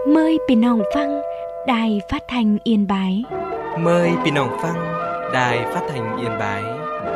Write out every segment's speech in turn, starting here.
Mờiพี่น้องฟังđài phát thanh Yên Bái. Mời พี่น้องฟัง Đài Phát thanh Yên Bái.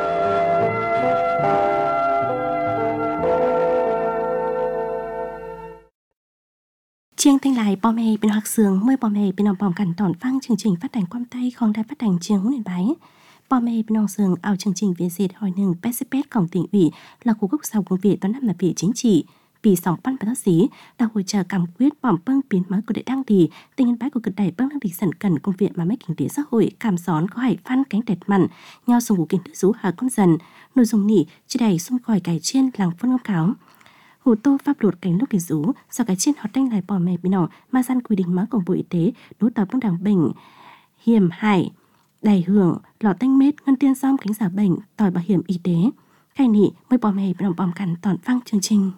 Chiêng thanh lại bò mè bên hoặc sườn mời bò mè bên nòng bòm cẩn tỏn phăng chương trình phát hành quam tay không đài phát hành chiêng Yên Bái. Bò mè bên nòng sườn ao chương trình về dệt hỏi nừng pet cổng tỉnh ủy là khu gốc sau công việc toán năm là vị chính trị. Vì sòng pan bát sĩ đã hỗ trợ cảm quyết bỏm bưng biến mới của đại đăng thì tình Yên Bái của cực đại bưng đang đi sẵn cần công việc mà mấy kinh tế xã hội cảm xón có hải phan cánh đẹp mặn nhau dùng của kiến thức rú hà con dần nội dung nỉ chỉ đầy xung khỏi cải trên làng phân ngâm cáo hồ tô pháp luật cánh lúc kỳ rú do cái trên họ đanh lại bò mè bị nọ mà gian quy định mới của bộ y tế đối tập bưng đảng bệnh hiểm hại đầy hưởng lọ tanh mết ngân tiên xong cánh giả bệnh tỏi bảo hiểm y tế khai nỉ mới bò mè bị nọ bòm cằn tỏn phăng chương trình.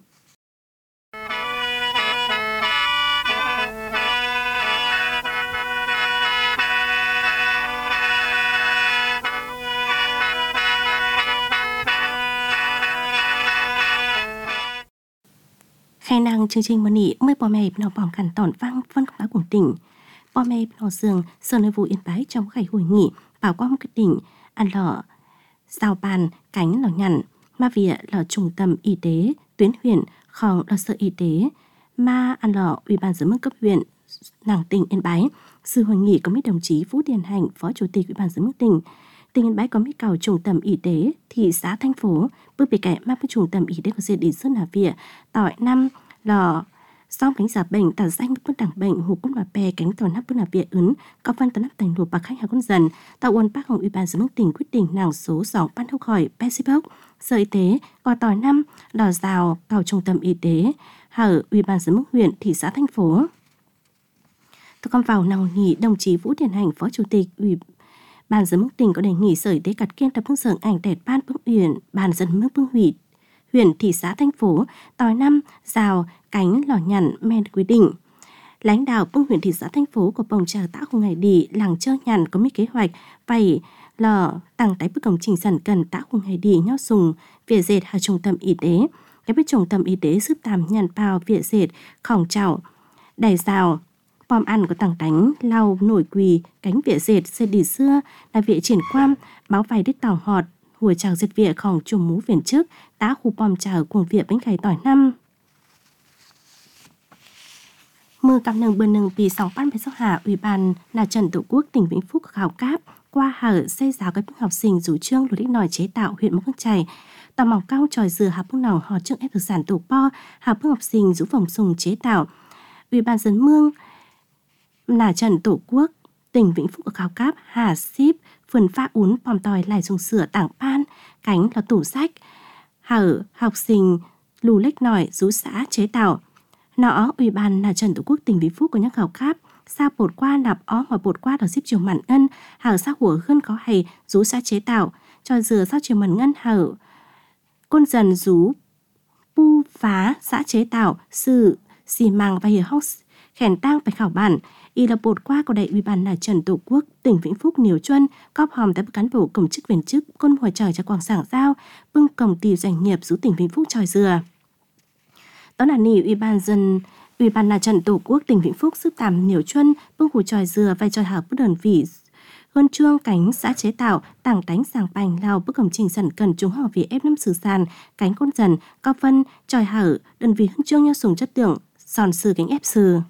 Khai năng chương trình mơ nị mới bò mè nó bòm cằn tỏn vang phân công tác của tỉnh bò mè nó sườn sở nội vụ Yên Bái trong ngày hội nghị bảo qua một quyết định ăn lọ giao bàn cánh lọ nhằn ma vỉa lọ trung tâm y tế tuyến huyện khòng lọ sở y tế ma ăn lọ ủy ban giám đốc cấp huyện nàng tỉnh Yên Bái. Sự hội nghị có mấy đồng chí Vũ Điền Hạnh phó chủ tịch ủy ban giám đốc tỉnh Yên Bái có mấy cầu trung tâm y tế thị xã thành phố bước bị kẻ ma với trung tâm y tế của diện đi sơn hà vỉa tỏi năm lò xong cánh giả bệnh tả danh bước đảng bệnh hủ cũng là bè cánh tỏi nắp bước là vỉa ứng có văn tỏi nắp thành lụa bạc khách hà con dần tạo quân bác hồng ủy ban giám đốc tỉnh quyết định nàng số 6 ban hốc khỏi Facebook sở y tế có tỏi năm lò rào cầu trung tâm y tế hở ủy ban giám đốc huyện thị xã thành phố. Tôi còn vào nào nghỉ đồng chí Vũ Điền Hạnh phó chủ tịch ủy ban giám đốc tỉnh có đề nghị sở y tế cắt kiên tập hướng dẫn ảnh đẹp ban bức huyện ban dân mức bức huyện thị xã thành phố tỏi năm rào cánh lò nhằn men quy định. Lãnh đạo bức huyện thị xã thành phố của bồng trà tã khu ngày đi làng chơi nhằn có mấy kế hoạch vậy lò tăng tái bức công trình sản cần tã khu ngày đi nhau sùng vỉa dệt hà trung tâm y tế cái biết trung tâm y tế giúp tàm nhằn bao vỉa dệt khổng chảo đài rào bom ăn có tảng đánh lau nổi quỳ cánh vỉa dệt xe đi xưa là vỉa triển quan báo vài đích tàu họt hùa chào dệt vỉa khổng trùm mũ viền trước tá khu bom chào cùng vỉa bánh cày tỏi năm mưa cặp nâng bơn nâng vì sóng ban về sau hạ ủy ban là Trần Tổ Quốc tỉnh Vĩnh Phúc khảo cáp qua hở xây giáo các học sinh rủ trương lối đích nòi chế tạo huyện Mộc Chày tòa mỏng cao tròi dừa hạp bước nòng họ trước ép thực sản tổ po hạp bước học sinh rủ phòng sùng chế tạo ủy ban dân mương là Trần Tổ Quốc tỉnh Vĩnh Phúc ở khảo cáp hà ship vườn pha ún bòm tòi lại dùng sửa tảng ban cánh là tủ sách hở học sinh lù lách nòi rú xã chế tạo nó ủy ban là Trần Tổ Quốc tỉnh Vĩnh Phúc có nhắc khảo cáp sao bột qua nạp ó mà bột qua đào ship chiều mặn ngân hở sao hủa hơn có hay rú xã chế tạo cho dừa sao chiều mặn ngân hở côn dần rú pu phá xã chế tạo sự xì màng và hiểu hóc khèn tang phải khảo bản y là bột qua của đại ủy ban là Trần Tổ Quốc tỉnh Vĩnh Phúc Niều Chuân cóp hòm tại cán bộ công chức viên chức côn hồi trời cho quảng sảng giao bưng cổng tỷ doanh nghiệp rú tỉnh Vĩnh Phúc tròi dừa đó là nỉ ủy ban là Trần Tổ Quốc tỉnh Vĩnh Phúc giúp tàm Niều Chuân bưng hủ tròi dừa vai tròi hảo bức đơn vị hơn trương cánh xã chế tạo tảng đánh sàng bành lao bức công trình sẵn cần chúng họ vì ép năm sử sàn cánh con dần cao phân tròi hở đơn vị hơn trương nhau sùng chất lượng sòn sử cánh ép sử.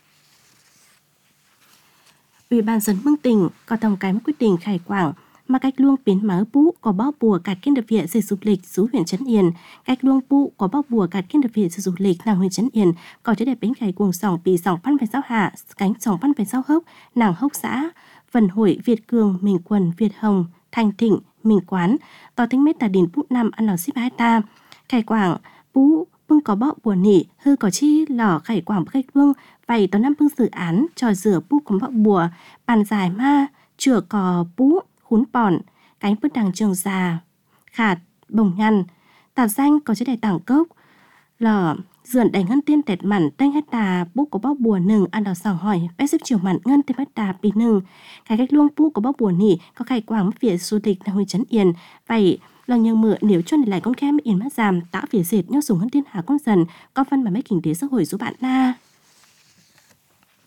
Ủy ban dân mương tỉnh có tổng cái quyết định khai quảng mà cách luông biến máu bú có bao bùa cạt kiên đập viện dịch du lịch rú huyện Trấn Yên cách luông bú có bao bùa cạt kiên đập viện dịch du lịch nàng huyện Trấn Yên có chế đẹp bánh khai cuồng sòng bị sòng pan về sao hạ cánh sòng pan về sao hốc nàng hốc xã Vân Hội Việt Cường Mình Quần Việt Hồng Thanh Thịnh Mình Quán tỏ tính mét tà đìn bút năm ăn lò ship hai ta khai quảng bú bưng có bọ bùa nỉ hư có chi lò khai quảng khách vương vậy tao năm bưng dự án trò rửa bú có bọ bùa bàn dài ma chửa cò bú khún bòn cánh bức đằng trường già khạt bồng nhăn tà danh có chế đầy tảng cốc lò dườn đánh ngân tiên tẹt mặn tanh hết đà bú có bóc bùa nừng ăn đào sòng hỏi bé xếp chiều mặn ngân tiên hết đà bị nừng cái cách luông bú có bóc bùa nỉ có khai quảng phía du lịch là hồi Trấn Yên vậy là nhường mượn nếu cho lại con khem yên mắt giảm tạo phía dệt nhau dùng hơn tiên hà con dần có phân mà mấy kinh tế xã hội giúp bạn na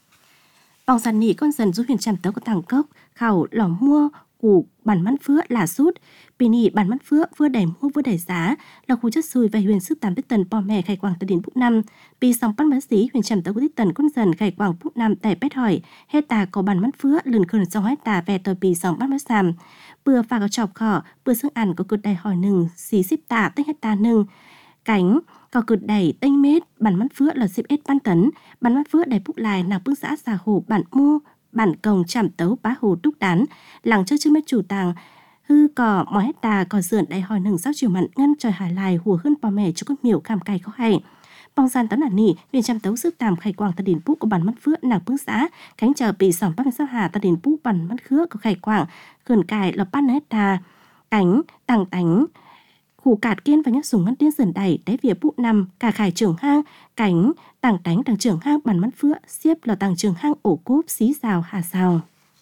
Vòng sàn nỉ con dần giúp huyền chạm tấu của tàng cốc, khảo lỏ mua củ bản mắn phứa là sút. Vì nỉ bản mắn phứa vừa đẩy mua vừa đẩy giá là khu chất xùi và huyền sức 8 tiết tần bò mè khai quảng tới đến phút năm. Vì sòng bắt mắn xí huyền chạm tấu của tiết tần con dần khai quảng phút năm tại bét hỏi hết tà có bản mắn phứa lườn khởi sòng hết tà về tờ bì sòng bắt mắn sàm. Bừa phà có chọc khỏ bừa xương ăn có cực đầy hỏi nừng xí xíp tà tích hết tà nừng cánh có cực đầy tênh mết bản mắn phứa là xíp ết ban tấn bản mắn phứa đầy phúc lại nàng bước xã xà hồ bản mua bản cồng chạm tấu bá hồ đúc đán làng chơi chữ mét chủ tàng hư cỏ mỏi hết tà cỏ sườn đầy hỏi nừng sắc chiều mặn ngân trời hải lại hùa hơn bò mè cho con miểu cam cay có hay bong gian tấn nỉ huyền chạm tấu sức tàm khai quảng ta đền bút của bản mắt phước nàng bước xã cánh chờ bị sòng bắt sao hà ta đền bút bản mắt khứa có khai quảng khẩn cài lập ban hết tà cánh tàng tánh khủ cạt kiên và nhắc sùng ngăn tiên sườn đầy đáy vỉa bút năm cả khải trưởng hang cánh tàng tánh tàng trưởng hang bản mắt phước xiếp là tàng trưởng hang ổ cốp xí xào hà xào.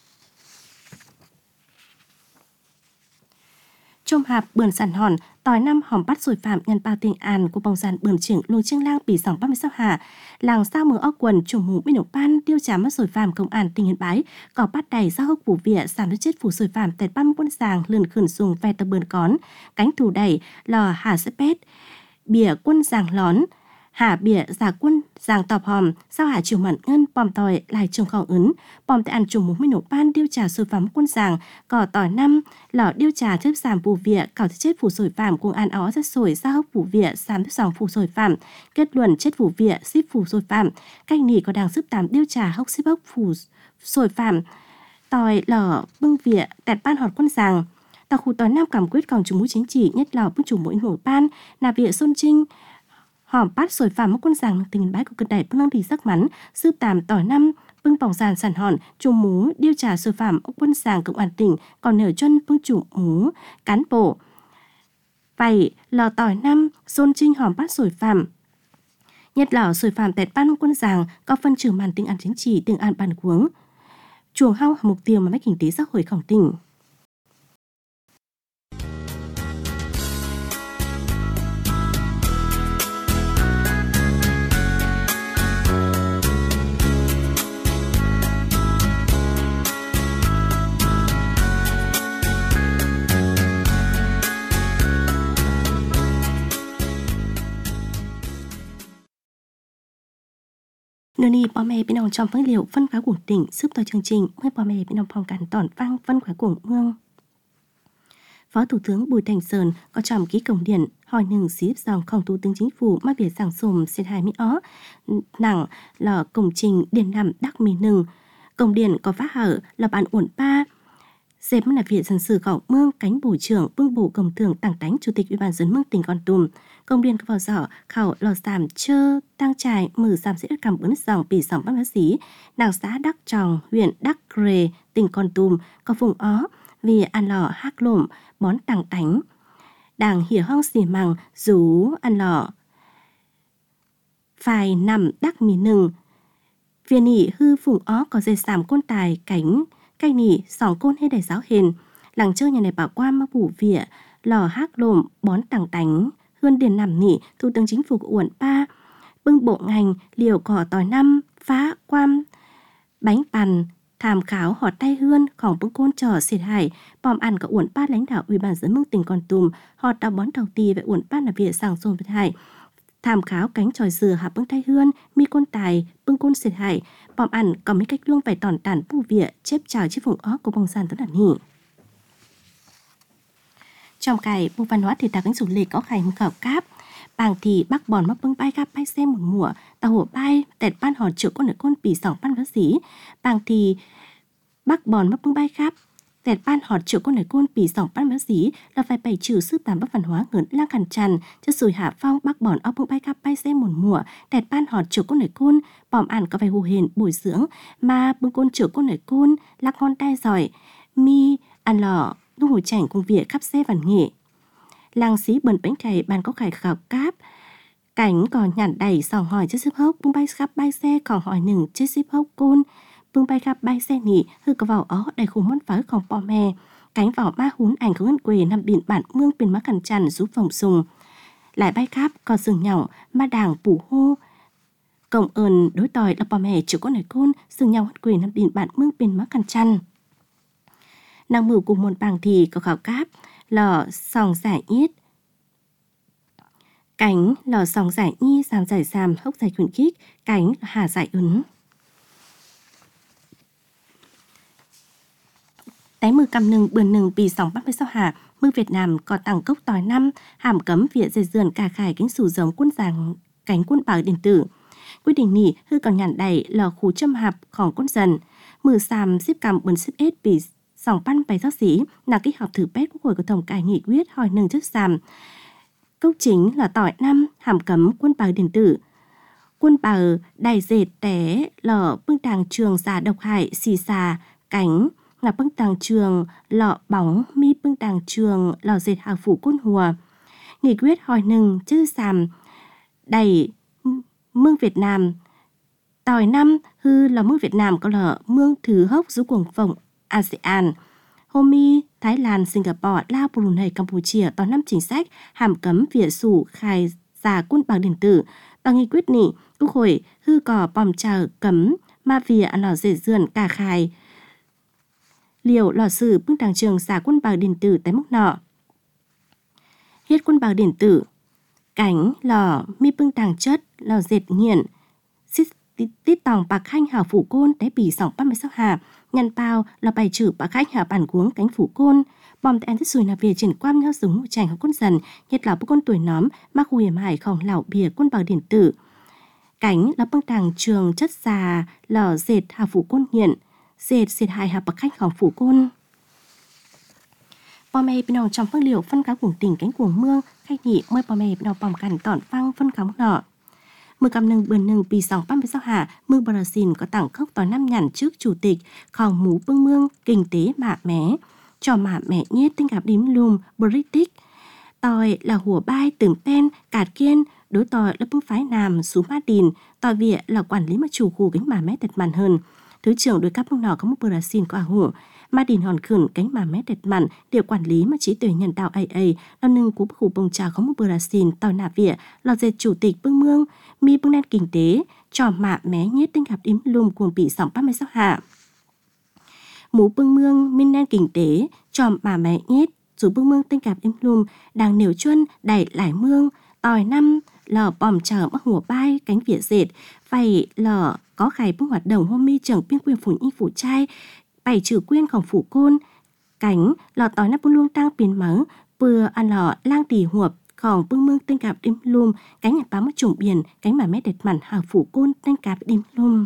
Trôm hạp bườn sàn hòn tỏi năm hòm bắt rồi phạm nhân bao tình an của bông sàn bườn trưởng luồng chiêng lang bị sòng 36 hạ làng sao mở óc quần trùng mù bên nổ ban tiêu trả mất rồi phạm công an tỉnh Yên Bái có bắt đầy ra hốc phủ vỉa sàn nước chết phủ rồi phạm tẹt 30 quân sàng lườn khẩn sùng ve tờ bườn cón cánh thủ đẩy lò hà sếp pét bìa quân giàng lón hạ bìa giả quân giàng tọp hòm sao hạ chiều mặn ngân bòm tỏi lại trồng khẩu ứng bòm tại ăn trùng mục bên nổ ban tiêu trả rồi phạm quân giàng cỏ tỏi năm lò điêu trà thép sàm phủ vỉa cào chết phủ sồi phạm cùng ăn ó rất sồi ra hốc phủ vỉa sàm thép sòng phủ sồi phạm kết luận chết phủ vỉa ship phủ sồi phạm canh nỉ có đang sức tàm điêu trà hốc ship hốc phủ sồi phạm tỏi lò bưng vỉa tẹt ban họt quân giàng tàu khu tỏi nam cảm quyết còn chủ mũi chính trị nhất lò bưng chủ mũi nổi ban là vỉa xuân trinh hòm bắt sồi phạm mất quân giàng tình bái của cực đại bưng lăng thì sắc mắn sư tàm tỏi năm bưng bỏng sàn sàn hòn chủ mú điêu trà sồi phạm ốc quân sàng cộng an tỉnh còn nở chân bưng chủ mú cán bộ vậy lò tỏi năm xôn trinh hòm bắt sồi phạm nhất lò sồi phạm tẹt ban quân sàng có phân trừ màn tình an chính trị tình an bàn cuống chuồng hao mục tiêu mà mấy kinh tế xã hội khổng tỉnh. Nơi này bò mẹ bên trong phân liệu phân phá của tỉnh giúp tôi chương trình mới bò mẹ bên trong phòng cản tỏn vang phân phá của mương. Phó Thủ tướng Bùi Thành Sơn có tròm ký công điện hỏi nừng xí dòng không Thủ tướng Chính phủ mà việc giảng sồm xếp 20 ó nặng là công trình điện nằm đắc mì nừng công điện có phát hở là bạn uẩn ba xếp là viện dân sự khẩu mương cánh bộ trưởng vương bộ công thường tàng đánh chủ tịch ủy ban dân mương tỉnh Kon Tum công điện có vào giỏ khẩu lò giảm chơ tăng trải mở giảm sẽ cảm ứng dòng bị sòng bắt xí nàng xã Đắc Tròng huyện Đắc Rề tỉnh Kon Tum có vùng ó vì ăn lò hắc lổm bón tàng tánh đảng hiểu hong xì mằng rú ăn lò phải nằm đắc mì nừng viên nỉ hư phùng ó có dây sàm côn tài cánh cay nỉ sòng côn hay đầy giáo hình làng chơi nhà này bảo qua mà phủ vỉa lò hắc lổm bón tàng tánh hươn điền nằm nỉ Thủ tướng Chính phủ của uẩn pa bưng bộ ngành liều cỏ tỏi năm phá quam bánh bàn tham khảo họ tay hươnของbưng côn trò xịt hải bòm ăn có uẩn pa lãnh đạo ủy ban dân mương tỉnh Kon Tum họ đã bón đầu tì về uẩn pa là việc sàng sồn xịt hải tham khảo cánh tròi dừa hạ bưng tay hươn mi côn tài bưng côn xịt hải bòm ăn có mấy cách luông phải tòn tản pu vỉa chép chào chiếc vùng ó của bông sàn tất đàn hỉ. Trong cái bộ văn hóa thì ta cánh du lịch có khải một khảo cáp bàng thì bác bòn mắc bưng bay gap bay xe một mùa tàu hổ bay tẹt ban hòn triệu con ở con bì sòng ban vá xí bàng thì bác bòn mắc bưng bay gap tẹt ban hòn triệu con ở con bì sòng ban vá xí là phải bày trừ sư tàm bắc văn hóa ngưỡng lang khẩn tràn cho sùi hạ phong bác bòn ốc bưng bay gap bay xe một mùa tẹt ban hòn triệu con ở con bòm ăn có phải hù hền bồi dưỡng mà bưng con triệu con ở con lắc ngon tay giỏi mi ăn lò lúc hồi chảnh công việc khắp xe văn nghệ làng xí bẩn bánh cày bàn có khải khảo cáp cánh còn nhản đầy sòng hỏi chết ship hốc bưng bay khắp bay xe còn hỏi nừng chết ship hốc côn bưng bay khắp bay xe nỉ hư có vào ó đầy khủng món pháo còn bò mè cánh vào ma hún ảnh có ngân quề nằm biển bản mương biển má cằn tràn rú vòng sùng lại bay khắp còn sừng nhỏ ma đàng phủ hô cộng ơn đối tỏi là bà mẹ chịu con này côn xưng nhau hát quyền nằm điện bạn mương bên má căn chăn. Nàng mưu cùng một bảng thì có khảo cáp lò sòng giải ít cánh lò sòng giải nhi giảm giải giảm hốc giải khuyến khích cánh hà giải ứng. Tái mưa cầm nừng bườn nừng vì sòng 36 hạ mưa Việt Nam có tăng cốc tỏi năm hàm cấm viện dây dườn cả khải cánh sủ giống quân giàng cánh quân bảo điện tử. Quyết định nỉ hư còn nhàn đầy lò khu châm hạpของquân dần mưa xàm xếp cầm bườn xếp ết vì sòng pan bày giáo sĩ là kích họp thử pét quốc hội của tổng cải nghị quyết hỏi nừng trước xàm. Cốc chính là tỏi năm hàm cấm quân bảo điện tử. Quân bảo đài dệt té lò bưng đàng trường giả độc hại xì xà cánh là bưng đàng trường lọ bóng mi bưng đàng trường lò dệt hào phủ côn hùa. Nghị quyết hỏi nừng chứ xàm đầy mương Việt Nam tỏi năm hư là mương Việt Nam có lọ mương thứ hốc rú cuồng phồng ASEAN. Homi, Thái Lan, Singapore, Lao, Brunei, Campuchia tỏ năm chính sách hàm cấm việc sủ khai giả quân bằng điện tử. Tỏ nghị quyết nị, Quốc hội hư cỏ bòm chờ cấm ma vỉa lò dệt dườn cả khai. Liều lò sử bưng đàng trường giả quân bằng điện tử tại mức nọ. Hết quân bằng điện tử, cánh lò mi bưng đàng chất lò dệt nghiện. Tít tòng bạc khanh hảo phủ côn té bì sòng 36 hạ nhăn bao là bài trừ bạc khanh hảo bản cuống cánh phủ côn bom tại anh thích xùi là về triển quan nhau dùng ngũ chành của quân dần nhất là bức con tuổi nóm mắc hùi hiểm hải khổng lão bìa quân bảo điện tử cánh là băng đàng trường chất già lò dệt hảo phủ côn nghiện dệt hại hảo bạc khanh khổng phủ côn. Bò mẹ bên trong phân liệu phân cáo cuồng tỉnh cánh cuồng mương khách nhị mời bò mẹ bên bòm cằn tỏn phăng phân cáo nọ. Mưa cầm nâng bườn nâng bì sòng 36 hạ mương Brazil có tặng khốc tỏi năm nhằn trước chủ tịch khòng mú bưng mương kinh tế mạ mé cho mạ mẹ nhiết tinh gặp đím lùm British tỏi là hùa bai tưởng tên cạt kiên đối tỏi là bưng phái nam sú ma đình tỏi vịa là quản lý mà chủ khu cánh mà mé tật màn hơn thứ trưởng đối cấp mương nọ có một Brazil có hủ ma đình hòn khẩn cánh mà mé tật màn điều quản lý mà chỉ tuyển nhân đạo AA là nâng cú khu bông trà có một Brazil tỏi nà vịa là dệt chủ tịch bưng mương mi bưng đen kinh tế cho mạ mé nhiết tinh gặp đím lùm cuồng bị sòng 36 hạ mú bưng mương min đen kinh tế cho mạ mé nhiết dù bưng mương tinh gặp đím lùm đang nều chuân đẩy lại mương tỏi năm lò bòm chờ mắc hùa bai cánh vỉa dệt vậy lò có khải bưng hoạt động hôm mi trưởng biên quyền phủ y phủ trai bảy trừ quyên khổng phủ côn cánh lò tỏi nắp bưng luôn tăng biến mắng vừa ăn lò lang tỉ huộp khổng bưng mương tinh cạp đêm lùm cánh nhặt bám mất trùng biển cánh mà mẹ đẹp mặn hào phủ côn tinh cạp đêm lùm.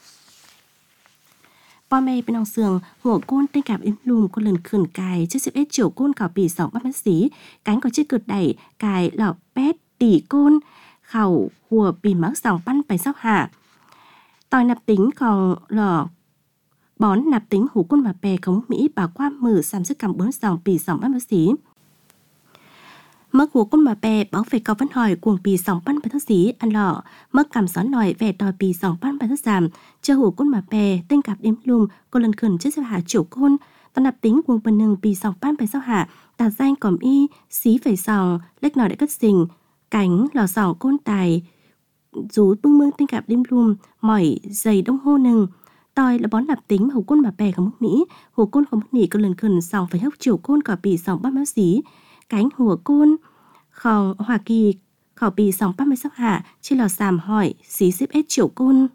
Bò mẹ bên ông sườn hùa côn tinh cạp đêm lùm có lần khẩn cài chiếc xếp ết chiều côn cào bì sòng bắt mét xí cánh có chiếc cực đẩy cài lò pét tỉ côn khẩu hùa bì mắc sòng bắn bài sóc hạ tỏi nạp tính còn lò bón nạp tính hủ côn và bè khống Mỹ bảo qua mở xàm sức cầm 4 dòng bì sòng bắt mét xí. Mất hùa côn mà bè bảo vệ cao vấn hỏi cuồng bì sòng bắn bài thất xí ăn lọ mất cầm xón nòi về tòi bì sòng bắn bài thất giảm chờ hùa côn mà bè tinh cạp đêm lùm cô lần khẩn chết xếp hạ chiều côn toàn nạp tính cuồng bần nừng bì sòng bắn bài sao hạ tà danh còm y xí phải sòng lách nòi đã cất xình cánh lò sòng côn tài rú bưng mương tinh cạp đêm lùm mỏi dày đông hô nừng tòi là bón nạp tính mà hùa côn mà bè không mức Mỹ hùa côn không mức nỉ cô lần khẩn sòng phải hốc chiều côn cỏ bì sòng bắn báo xí cánh hùa côn khòng Hoa Kỳ khảo bì sòng 36 hạ trên lò xàm hỏi xí xếp ết chiều côn.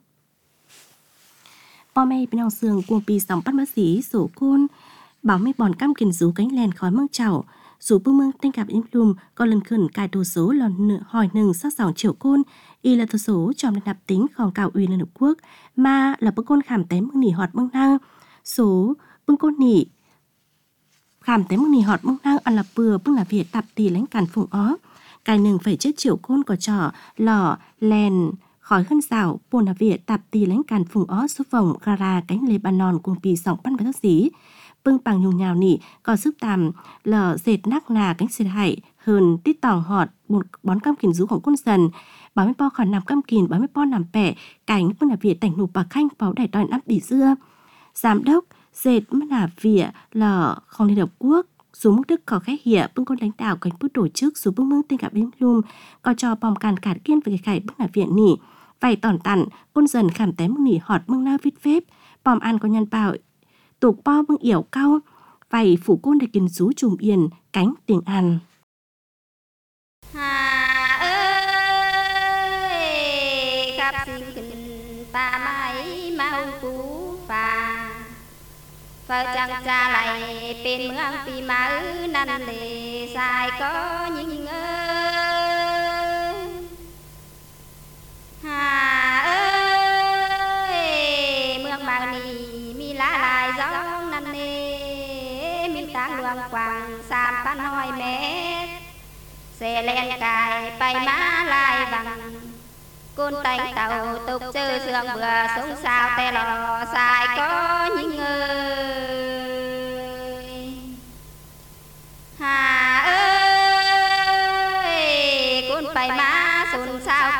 Bò mê bên ông sườn cuồng bì sòng bắt mất xí sổ côn bảo mê bòn cam kiền rú cánh lèn khói mương chảo rú bưng mương tinh cạp im lùm có lần khẩn cài đồ số lò hỏi nừng sát sòng chiều côn y là đồ số trong nạp tính khòng cào uy Liên Hợp Quốc mà là bưng côn khảm tém mương nỉ họt mương năng số bưng côn nỉ khảm tém mương nỉ họt mương năng ăn là bừa bưng là việt tạp tì lánh càn phùng ó cài nừng phải chết chiều côn có trò lò lèn khói hơn rào bồn là việt tạp tì lánh càn phùng ó số vòng gara cánh Lebanon cùng bì sòng bắn bài thất xí bưng bằng nhung nhào nỉ có giúp tàm lò dệt nắc nà cánh xịt hại hơn tít tòng họt một bón cam kìn rúของquân dần bảo mấy po khẩn nằm cam kìn bảo mấy po nằm bẻ cánh bưng là việt tảnh nụ bạc khanh báo đẩy đòi nắp đỉ dưa giám đốc dệt mất là việt lò không Liên Hợp Quốc số mức đức có khách hiện bưng con lãnh đạo cảnh bức tổ chức số bưng mương tinh gặp đến lùm có cho bom càn cản kiên về khải bưng là viện nỉ Vậy tòn tặn, con dần khảm té mưng nỉ họt mưng na vít phép, bòm ăn có nhân bảo, tục bo mưng yểu cao, vậy phủ côn để kiến rú trùm yên, cánh tiếng ăn. Hà ơi, khắp xin kinh ta mãi mau cú phà. Phở chẳng cha lại bên mương tì máu năn lệ dài có những ơi. Hà ơi, mương màu nì mi lá lại gió năn nê, mi táng luồng quảng xàm phan hỏi mét. Xe len cài bay má lại bằng côn tanh tàu tục chư sương vừa sống sao tè lò xài có những người. Hà ơi, côn bay má xôn sao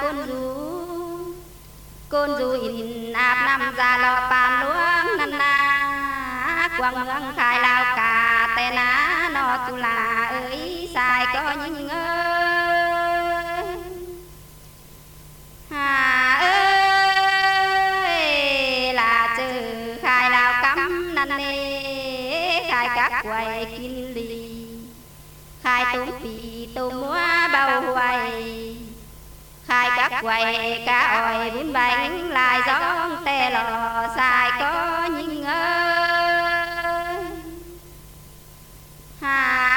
côn du in áp năm ra lò bàn luông năn na quang mương khai lao cả tè ná nó tu là ơi xài có những người. Hà ơi, là chữ khai lao cắm năn nê, khai các quầy kinh lì, khai tôm pì tôm múa bao hoài, khai các quầy cá ỏi bún bánh lại gió tè lò xài có những ơi. Hà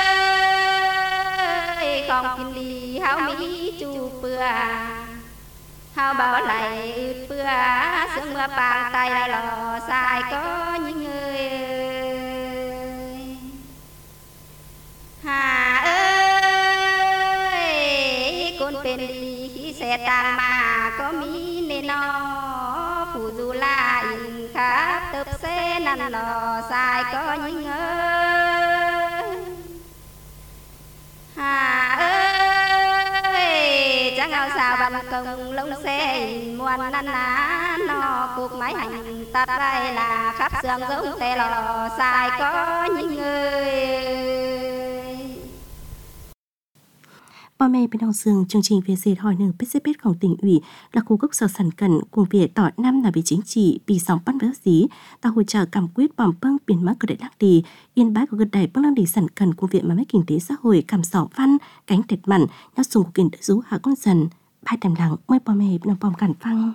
ơi, không kinh lì hao mỹ chu bừa, hao bảo lại ướt bữa sương mưa bàng tay là lò xài có những người. Hà ơi, con bên đi khi xe tàng mà có mỹ nên nó phụ dù là in khắp tập xe năn lò xài có những người. Hà ơi, chẳng ao sao văn công lông xe muôn năn ná nó cuộc máy hành tắt bay là khắp sương giống xe lò xài có những người. Bò mẹ bên Đông Dương, chương trình về dệt hỏi nâng PCPของtỉnh ủy là khu gốc sở sản cẩn cùng việc tỏ năm là về chính trị bị sóng bắt béo dí tạo hỗ trợ cảm quyết bỏng băng biển mắc cờ đại lắc đi yên bái của gật đẩy băng lăng đi sản cẩn cùng việc mà mấy kinh tế xã hội cảm sỏ văn cánh tệt mặn nhau dùng của kinh tế rú hạ con dần bài tầm lặng mới bò mẹ bên Đông bòm cản phăng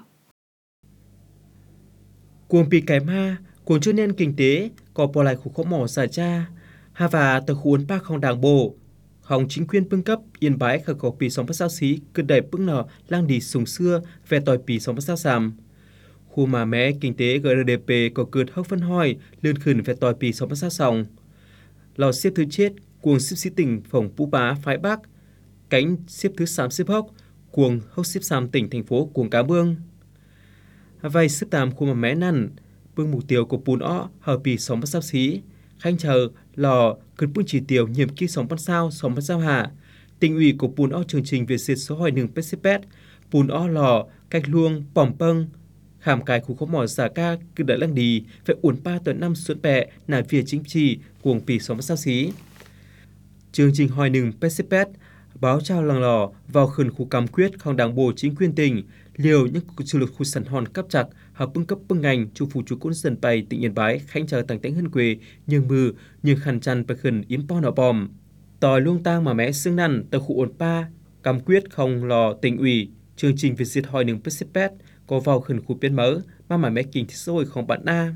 Cuồng bị cái ma cuồng cho nên kinh tế có bỏ lại khu khó mỏ xả cha hà và tờ khu ấn ba không đảng bộ hòng chính quyền bưng cấp yên bái khởi có pì sóng phát sao xí cứ đẩy bưng nọ lang đi sùng xưa về tỏi pì sóng phát sao sàm khu mà mé kinh tế GDP có cượt hốc phân hoi lươn khẩn về tỏi pì sóng phát sao sòng lò xếp thứ chết cuồng xếp sĩ tỉnh phòng Pú Bá phái Bắc cánh xếp thứ 3 xếp hốc cuồng hốc xếp 3 tỉnh thành phố cuồng Cá Bương vay xếp 8 khu mà mé năn bưng mục tiêu của Pún ó hở pì sóng phát sao xí khanh chờ lò cần bưng chỉ tiêu nhiệm kỳ sóng bắt sao hạ tỉnh ủy của Pún ó chương trình về dệt số hỏi nừng PCPet Pún ó lò cách luông bỏng bâng khảm cài khu khó mỏ giả ca cứ đợi lăng đi phải uốn ba tuần năm xuân bẹ là việc chính trị cuồng pì sóng bắt sao xí chương trình hỏi nừng PCPet báo trao làng lò vào khẩn khu cam quyết không đảng bộ chính quyền tỉnh liều những sự lực khu sẵn hòn cấp chặt hợp bưng cấp bưng ngành chủ phủ chủ quân dân bày tỉnh Yên Bái khánh chờ tàng tánh hân quê nhưng mưa nhưng khăn chăn bày khẩn yếm po nọ bòm tòi luông tang mà mẹ xương năn tờ khu ổn pa cam quyết không lò tỉnh ủy chương trình về diệt hỏi nừng PCPet có vào khẩn khu biên mỡ mà mẹ kinh thì rồi không bạn na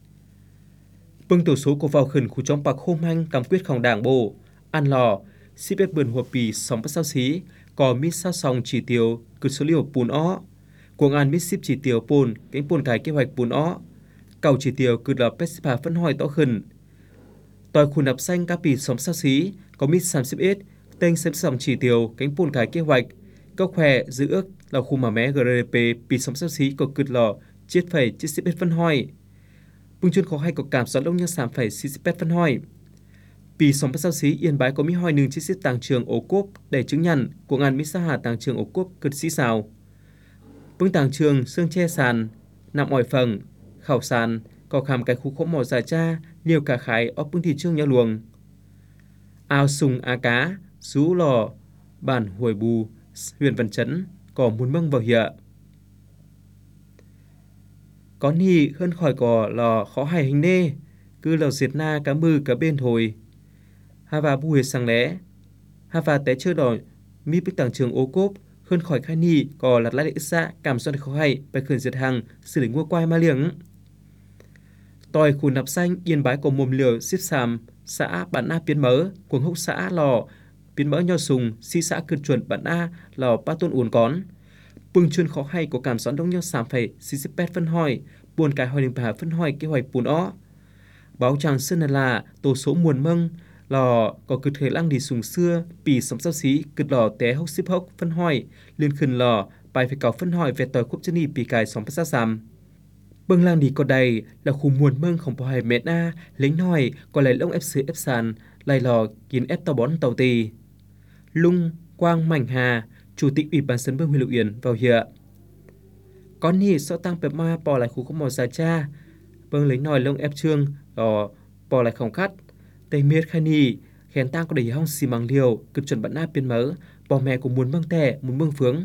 bưng tổ số có vào khẩn khu trong bạc hôm hanh cam quyết không đảng bộ ăn lò xí bếp bươn hùa pì sóng bắt sao xí có mít sao sòng chỉ tiêu cứ số liệu Pún ó cuồng an mít ship chỉ tiêu Pôn cánh Pôn cái kế hoạch Pún ó cầu chỉ tiêu cứ là PCPA phân hỏi tỏ khẩn tòi khu nạp xanh cá pì sóng sao xí có mít 30 tên xếp sòng chỉ tiêu cánh Pôn cái kế hoạch câu khỏe giữ ước là khu mà mé GDP pì sóng sao xí có cứ lò chết phải chết ship phân hỏi bưng chuyên khó hay có cảm soát đông như sản phải ship phân hỏi pì sóng bắt sao xí Yên Bái có mỹ hoi nương chiếc xếp tàng trường ổ cốp để chứng nhận của ngàn mỹ sa hà tàng trường ổ cốp cực sĩ xào bưng tàng trường xương che sàn nằm ỏi phần khảo sàn có khám cái khu khổ mỏ dài cha liều cả khái ốp bưng thị trương nhau luồng ao sùng á cá rú lò bản hồi bù huyện Văn Chấn có muốn mâng vào hiện có ni hơn khỏi cò lò khó hài hình nê, cứ lò diệt na cá mư cá bên thôi. Ha và bùi sang lẽ, ha và té chưa đòi mi bích tàng trường ô cốp, hơn khỏi khai ni cò lặt lại ít xa cảm xoan khó hay, bài khởi diệt hàng, xử lý ngua quai ma liếng. Tòi khu nạp xanh yên bái của mồm liều xếp xàm, xã bản A biến mớ, cuồng hốc xã lò, biến mớ nho sùng, si xã cực chuẩn bản A lò ba tôn uốn cón. Bưng chuyên khó hay của cảm xoan đông nhau xàm phải si xếp bét phân hỏi, buồn cái hỏi đình bà phân hỏi kế hoạch bùn ó. Báo chàng sơn là tổ số muôn mâng, lò có cực thể lăng đi sùng xưa, bì sống sao xí, cực lò té hốc xếp hốc phân hỏi, liên khẩn lò, bài phải cáo phân hỏi về tòi khúc chân đi bì cài sống phát xa xàm. Bưng lang đi có đầy là khu muôn mâng không bỏ hài mệt na, lính hỏi có lại lông ép xứ ép sàn, lại lò kín ép tàu bón tàu tì. Lung, Quang Mảnh Hà, Chủ tịch Ủy ban sân Bương Huy Lục Yển vào hiện. Con nhi sợ tăng bẹp ma bỏ lại khu có mò xa cha, bưng lính nói lông ép trương, bỏ lại không khắt. Tây miết khai nhi, khen tăng có đầy hong xì măng liều, cực chuẩn bản áp biên mớ, bỏ mẹ của muốn măng tẻ, muốn măng phướng.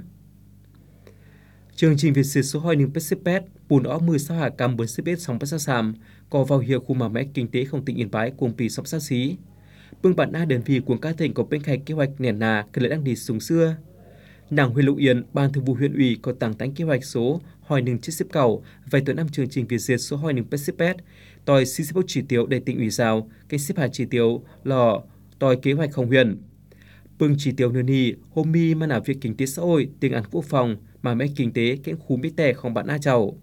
Chương trình Việt sử số hỏi nâng Pết bùn ó 10 sao hạ cầm 4 xếp sóng bắt xa xàm, có vào hiệu khu mà mẽ kinh tế không tỉnh Yên Bái cùng bì sóng sát xí. Bưng bản A đơn vị của các tỉnh có bên khai kế hoạch nền nà cần lại đang đi xuống xưa. Đảng huyện Lục Yên, ban thường vụ huyện ủy có tặng tánh kế hoạch số hỏi nâng chiếc xếp cầu, vài tuần năm chương trình Việt diệt số hỏi nâng Pết, tòi xí xếp bốc chỉ tiêu để tỉnh ủy giao, cái xếp hạt chỉ tiêu lò tòi kế hoạch không huyện. Bưng chỉ tiêu nền nì, hôm mi mà nào việc kinh tế xã hội, tiếng án quốc phòng, mà mẹ kinh tế kẽn khu mỹ tè không bạn A chầu.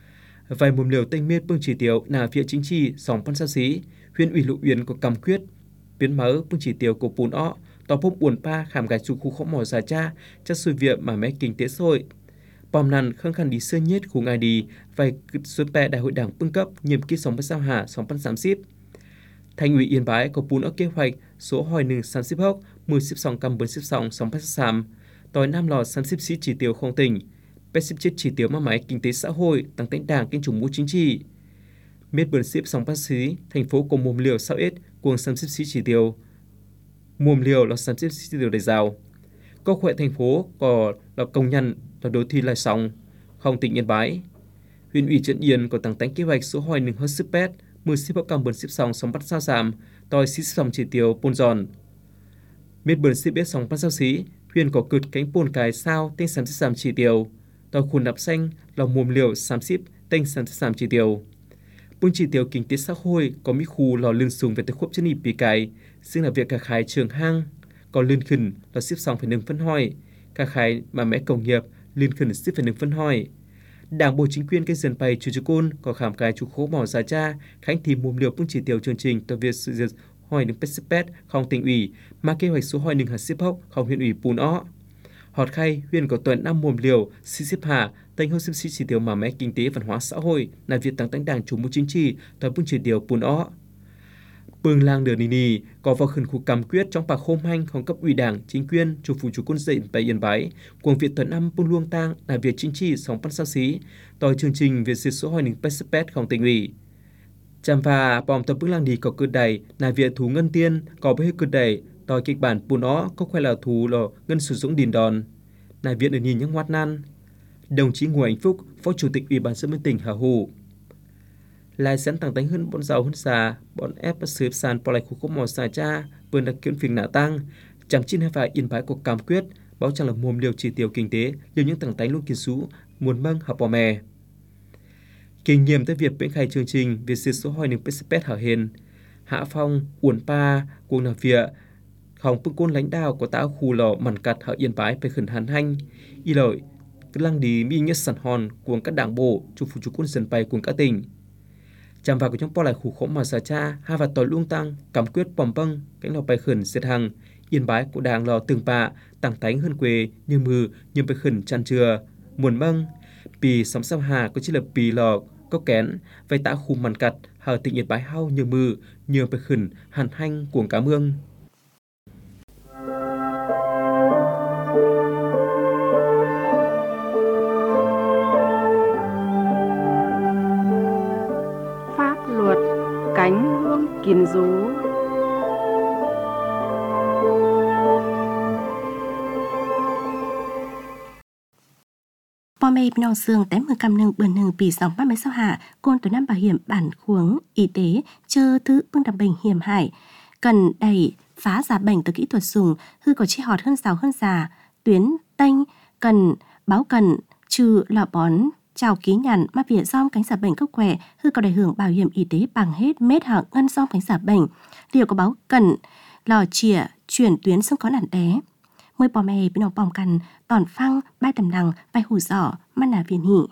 Vài mồm liều tênh miết bưng chỉ tiêu là phía chính trị sòng phân sao xí, huyện ủy Lục Yên có cầm quyết, biến mớ bưng chỉ tiêu của bùn ọ, tỏ bốc buồn pa khảm gái chủ khu khó mỏ giả cha, chắc xui việc mà mẹ kinh tế xã hội. Bòm nằn khăn khăn đi sơ nhất khu ngài đi, vài xuân bè đại hội đảng bưng cấp nhiệm kỳ sòng phân sao hạ sòng phân sám xíp. Thành ủy Yên Bái có bùn ở kế hoạch số hỏi nâng sám xíp hốc, 10 xíp sòng cầm 4 xíp sòng sòng phân sám. Tòi nam lò sám xíp xí chỉ tiêu không tỉnh, bét xíp chết chỉ tiêu mà máy kinh tế xã hội, tăng tánh đảng kinh chủng mũ chính trị. Miết bẩn xíp sòng phát xí, thành phố có mồm liều sao ít, cuồng sám xíp xí chỉ tiêu. Mồm liều là sám xíp xí chỉ tiêu để rào. Có khỏe thành phố có là công nhân là đối thi lại sòng, không tỉnh Yên Bái. Huyện ủy Trấn Yên có tăng tánh kế hoạch số hỏi nâng hết xíp bét, 10 xíp hốc cầm bẩn xíp sòng sòng bắt sao sàm, tòi xí sòng chỉ tiêu bôn giòn. Miết bẩn xíp bét sòng bắt sao xí, huyện có cực cánh bồn cái sao tên sám xíp sàm chỉ tiêu. Tòi khu nạp xanh là mồm liều sám xíp tên sám xíp sàm chỉ tiêu. Bưng chỉ tiêu kinh tế xã hội có mỹ khu lò lươn sùng về tới khúc chân nhịp bì cái,ซึ่งlà việc cả khái trường hang, còn lươn khẩn là xếp sòng phải nâng phân hỏi, cả khái mà mẹ công nghiệp lươn khẩn xếp phải nâng phân hỏi. Đảng bộ chính quyền cái dần bày chủ côn có khảm cái chủ khố mỏ giá cha, khánh thì mồm liều bưng chỉ tiêu chương trình tờ việc sự diệt hỏi nâng pet không tỉnh ủy, mà kế hoạch số hỏi nâng hạt xếp hốc không huyện ủy bùn ó. Họt khay huyện có tuần 5 mồm liều xí xếp hạ tênh hơn xếp xí chỉ tiêu mà mẹ kinh tế văn hóa xã hội là việc tăng tánh đảng chủ mưu chính trị toàn bưng chỉ tiêu bùn ó. Bưng lang đường nì có vào khẩn khu cầm quyết trong bạc hôm hanh không cấp ủy đảng chính quyền chủ phụ chủ quân dậy tại Yên Bái cuồng viện tuần 5 bưng luông tang là việc chính trị sóng pan sao xí tòi chương trình việc diệt số hỏi nâng pet không tỉnh ủy. Chăm và bòm tập bưng lang đi có cơ đầy là việc thú ngân tiên có với cơ đầy tòi kịch bản bùn ó có khoe là thú lò ngân sử dụng đìn đòn là viện ở nhìn những ngoát nan. Đồng chí Ngô Anh Phúc, Phó Chủ tịch Ủy ban dân tỉnh Hà Hủ lại dẫn tăng tánh hơn bọn giàu hơn xà, bọn ép bắt sớp sàn bỏ lại khu khúc mò xà cha, vườn đặc kiến phiền nạ tăng, chẳng chín hay phải Yên Bái có cam quyết, báo chẳng là mồm liều chỉ tiêu kinh tế, liều những tăng tánh luôn kiến sú, muốn măng hợp bỏ mè. Kinh nghiệm tới việc triển khai chương trình việc diệt số hỏi nâng pet hở hên, Hạ Phong, Uốn Pa, Cuồng Nà Vịa, không bưng côn lãnh đạo của táo khu lò mặn cặt ở Yên Bái phải khẩn hàn hanh, y lợi, cái lăng đi mi nhất sản hòn của các đảng bộ, chủ phụ chủ quân dân bay của các tỉnh. Chạm vào của trong bỏ lại khu khổ mà xà cha, ha và tỏi luông tăng, cảm quyết bòm bâng, cánh lò bay khẩn xếp hàng, Yên Bái của đảng lò từng bạ, tăng tánh hơn quê, như mừ, như bay khẩn chăn chừa, muôn mâng, bì sóng sao hà có chỉ là bì lò, có kén, vay tạ khu mặn cặt, hở tỉnh Yên Bái hao như mừ, như bay khẩn hàn hanh của cá mương. Cánh hương kiến rú. พ่อแม่พี่น้องเสื่องแต่มือกำหนึ่งเบือนหนึ่งปี2025กวนตัวน้ำbảo hiểm bản khuống y tế chờ thứ phương đặc bệnh hiểm hại cần đầy phá giả bệnh từ kỹ thuật dùng hư có chi họt hơn già tuyến tênh cần báo cần trừ lọ bón chào ký nhằn mà việc dom cánh giả bệnh cấp khỏe hư có đầy hưởng bảo hiểm y tế bằng hết mét hạng ngân dom cánh giả bệnh điều có báo cần lò chìa chuyển tuyến xương có nản đé mới bỏ mẹ bên ông bỏng cần tòn phăng bay tầm nằng bay hủ giỏ mà nà viên hỉ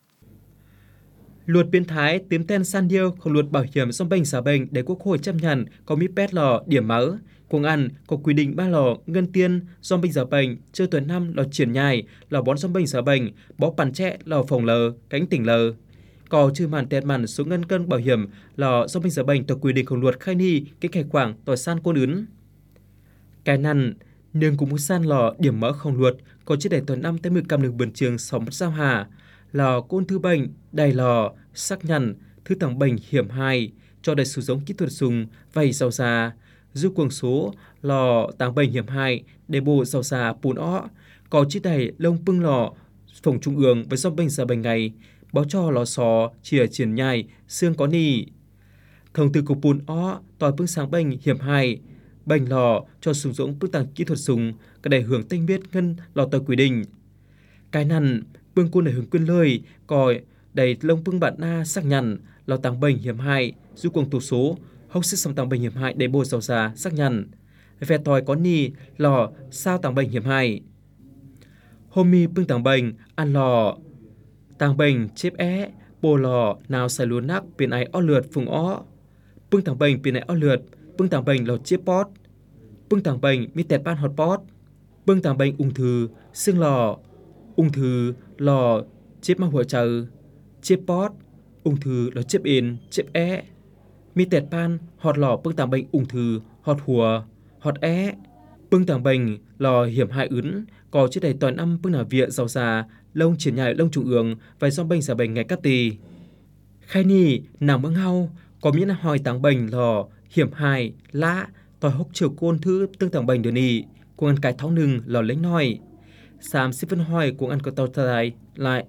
Luật biến thái tím tên san điêuของluật bảo hiểm do bệnh giả bệnh để Quốc hội chấp nhận có mi pet lò điểm mở Quảng An có quy định ba lò ngân tiền do bệnh giả bệnh chơi tuần năm lò triển nhai lò bón do bệnh giả bệnh bó bàn trẻ lò phòng lờ cánh tỉnh lờ có trừ màn tẹt màn số ngân cân bảo hiểm lò do bệnh giả bệnh theo quy địnhของluật khai ni cái khai quảng tỏi san côn ướn cái năn nương cũng muốn san lò điểm mở không luật có chiếc đẩy tuần năm tới 10 cầm đường bẩn trường 6 mất sao hà lò côn thứ bệnh đầy lò xác nhận thứ tầng bệnh hiểm hại cho đầy sử dụng kỹ thuật dùng vầy giàu già giúp quần số lò tàng bệnh hiểm hại để bộ giàu già bùn ó có chiếc đầy lông bưng lò phòng trung ương với do bệnh giả bệnh ngày báo cho lò sò chìa triển nhai xương có nì thông tư của bùn ó tỏi bưng sáng bệnh hiểm hại bệnh lò cho sử dụng bưng tàng kỹ thuật dùng cái để hưởng tinh biết ngân lò tỏi quy định cái nằn bưng côn để hưởng quyền lời còi đầy lông bưng bạn na xác nhận lò tàng bệnh hiểm hại giúp quần tù số hốc sức sống tàng bệnh hiểm hại để bồ giàu già xác nhận về tỏi có nì lò sao tàng bệnh hiểm hại hôm mi bưng tàng bệnh ăn lò tàng bệnh chếp é bồ lò nào xài lúa nắc biển ai ó lượt phùng ó bưng tàng bệnh biển ai ó lượt bưng tàng bệnh lò chếp pót bưng tàng bệnh mi tẹt ban hot pót bưng tàng bệnh ung thư xương lò ung thư lò chếp mangหัวใจchếp pót ung thư lò chếp in chếp é mi tẹt ban hot lò bưng tàng bệnh ung thư hot hùa hot é bưng tàng bệnh lò hiểm hại ướn có chiếc đầy toàn âm bưng là viện giàu già lông triển nhai lông trung ương và do bệnh giả bệnh ngày cắt tì khai ni nàng mương hau có miễn hỏi tàng bệnh lò hiểm hại lã tỏi hốc chiều côn thứ tương tàng bệnh được nì cuồng ăn cái tháo nừng lò lấy nói sám xếp phân hỏi cuồng ăn có tàu dài lại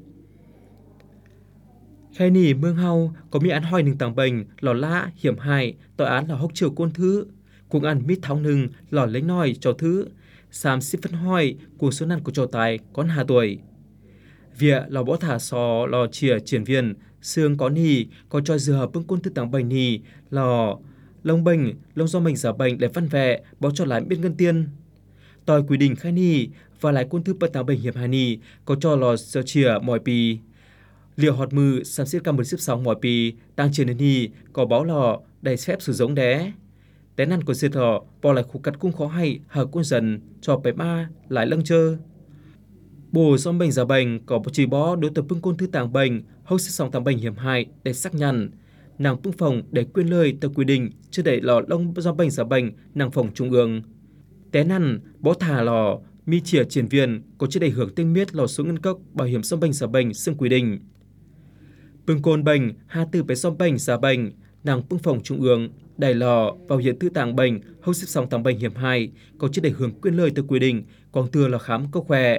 khai ni mương hau có miễn ăn hỏi nừng tàng bệnh lò lã hiểm hại tỏi án là hốc chiều côn thứ cuồng ăn mít tháo nừng lò lấy nói cho thứ sám xếp phân hỏi cuồng số năn của trò tài con 2 tuổi việc lò bỏ thả sò lò chìa triển viên xương có nì có cho dừa bưng côn tư tàng bệnh nì lò lông bệnh lông do mình giả bệnh để văn vẹ báo cho lại biết ngân tiền tỏi quy định khai nì và lại côn tư bật tàng bệnh hiểm hại nì có cho lò sơ chìa mọi pì liệu hot mư sám xếp cam 16 mọi pì tăng triển nì có báo lò đầy phép sử dụng đé té năn của diệt lò bỏ lại khu cắt cung khó hay hở cung dần cho bé ma lại lâng chơ bồ do bệnh giả bệnh có chỉ bó đối tập bưng côn thư tàng bệnh hốc sức sống tàng bệnh hiểm hại để xác nhận nàng bưng phòng để quyên lời theo quy định chưa để lò lông do bệnh giả bệnh nàng phòng trung ương té năn bó thả lò mi chìa triển viên có chưa để hưởng tinh miết lò số ngân cốc bảo hiểm do bệnh giả bệnh xương quy định bưng côn bệnh 24 bé do bệnh giả bệnh nàng bưng phòng trung ương đài lò vào hiện thư tàng bệnh hốc sức sống tàng bệnh hiểm hại có chưa để hưởng quyên lời theo quy định còn thừa là khám có khỏe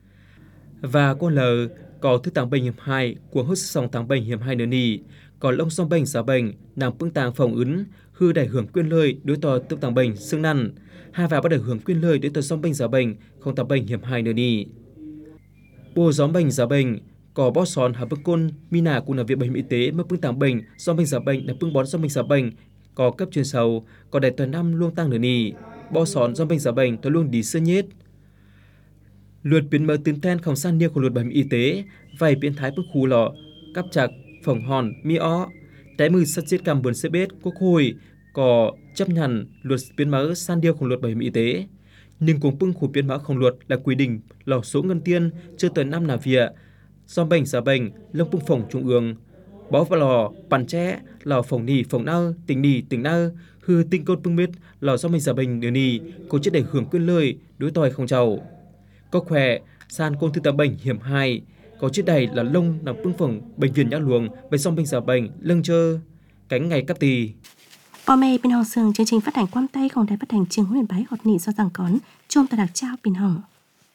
và con lờ có thứ tàng bệnh hiểm hại của hốt sòng tàng bệnh hiểm hại nữa nì còn lông song bệnh giả bệnh nàng bưng tàng phòng ướn hư đại hưởng quyên lời đối tò tự tàng bệnh xương năn hai và bắt đầu hưởng quyên lời đối tò song bệnh giả bệnh không tàng bệnh hiểm hại nữa nì bồ gió bệnh giả bệnh có bó sòn hà bưng côn mina cũng là viện bảo hiểm y tế mới bưng tàng bệnh do bệnh giả bệnh là bưng bón do bệnh giả bệnh có cấp chuyên sâu có đại tuần năm luôn tăng nữa nì bó sòn do bệnh giả bệnh tôi luôn đi sơ nhết luật biến mở tiến ten không san niêu của luật bảo hiểm y tế vài biến thái bức khu lọ cắp chặt phỏng hòn mi ó trái mư sát chết cầm buồn xe bết quốc hội có chấp nhận luật biến mở san điêu của luật bảo hiểm y tế nhưng cũng bưng khu biến mở không luật là quy định lò số ngân tiền chưa tới 5 là việc do bệnh giả bệnh lông bưng phòng trung ương bó vào lò bàn trẻ lò phòng nì phòng nơ tỉnh nơ hư tinh côn bưng biết lò do bệnh giả bệnh đưa nì có chất để hưởng quyền lời đối tòi không giàu có khỏe san côn thư tàng bệnh hiểm hại có chiếc đầy là lông nằm bưng phòng bệnh viện nhã luồng với song bệnh giả bệnh lưng chơ cánh ngày cắp tì Bò mê bên hồng sương chương trình phát hành quam tayของđài phát hành trường Huyền Bái Họt Nị do rằng cón chôm tà đặc trao bên hồng